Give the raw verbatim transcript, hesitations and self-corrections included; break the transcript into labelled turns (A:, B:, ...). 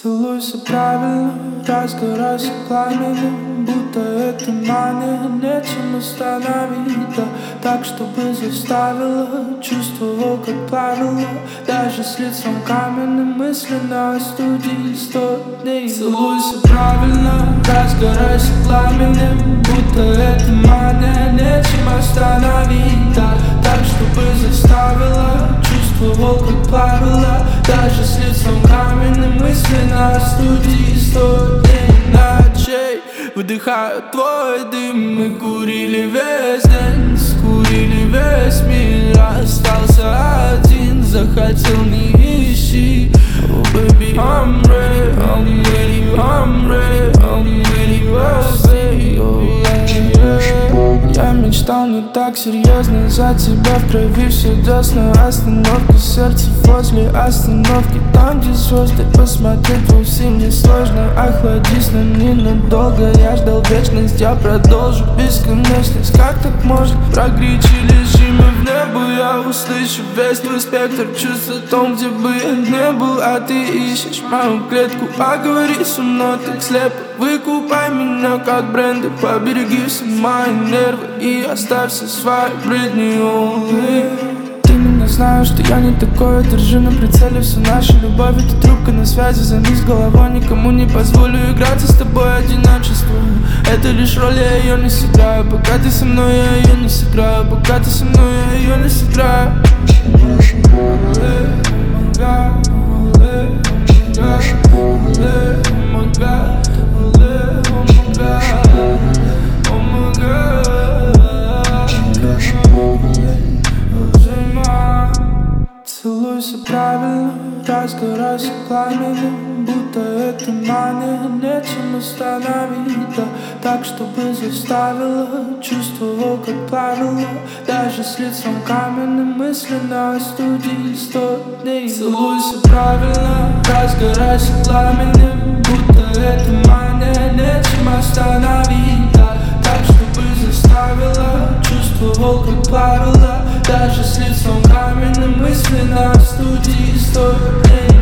A: Целуйся правильно, разгорайся пламенем, будто это мания, нечем остановить, да, так, чтобы заставила, чувствовал, как плавила, даже с лицом каменным, мысленно остудить сто дней. Целуйся правильно, разгорайся пламенем, будто это мания, нечем остановить, да, так, чтобы заставила, чувствовал, как плавила, даже с лицом каменным, мысленно остудить сто дней ночей. Выдыхаю твой дым, мы курили весь день, скурили весь мир, остался один, захотел не ищи. Oh baby, I'm ready, I'm ready, I'm ready, I'm ready, we'll see, oh yeah, yeah. Я мечтал не так серьезно, за тебя в крови все десна. Остановка, сердце возле остановки, там где звезды, посмотреть вовсе не сложно. Охладись на ненадолго, я ждал вечность, я продолжу бесконечность. Как так может прогречь и лежим мы в небо? Я услышу весь твой спектр чувств о том, где бы я не был, а ты ищешь мою клетку. Поговори со мной так слепо, выкупай меня как бренды, побереги все мои нервы и оставь все свои бредни, oh, ты меня знаешь, что я не такой, держи на прицеле всю нашу любовь. Это трубка на связи, займись головой, никому не позволю играться с тобой одиночество. Это лишь роль, я ее не сыграю, пока ты со мной, я ее не сыграю, пока ты со мной, я ее не сыграю. Целуйся правильно, разгорайся пламенем, будто это мания, нечем остановить, да, так, чтобы заставила, чувствовал, как плавила, даже с лицом каменным, мысленно остудить сто дней. Целуйся правильно, разгорайся пламенем, будто это мания, нечем остановить, да, так, чтобы заставила, чувствовал, как плавила, даже с лицом каменным, мысленно остудить сто дней.